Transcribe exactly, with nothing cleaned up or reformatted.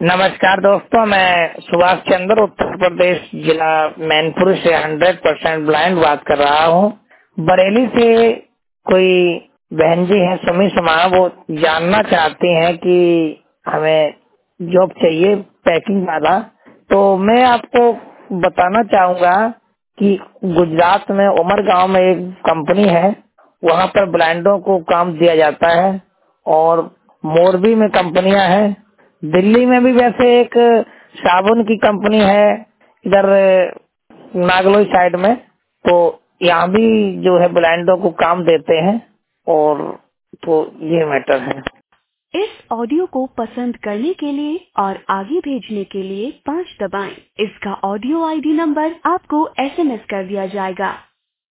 नमस्कार दोस्तों, मैं सुभाष चंद्र उत्तर प्रदेश जिला मैनपुर से हंड्रेड परसेंट ब्लाइंड बात कर रहा हूँ। बरेली से कोई बहन जी हैं सुमी सुमा, वो जानना चाहती हैं कि हमें जॉब चाहिए पैकिंग वाला। तो मैं आपको बताना चाहूँगा कि गुजरात में उमर गांव में एक कंपनी है, वहाँ पर ब्लाइंडों को काम दिया जाता है और मोरबी में कंपनियां हैं। दिल्ली में भी वैसे एक साबुन की कंपनी है इधर नागलोई साइड में, तो यहाँ भी जो है ब्लाइंडों को काम देते हैं। और तो ये मैटर है। इस ऑडियो को पसंद करने के लिए और आगे भेजने के लिए पाँच दबाएं। इसका ऑडियो आईडी नंबर आपको एसएमएस कर दिया जाएगा।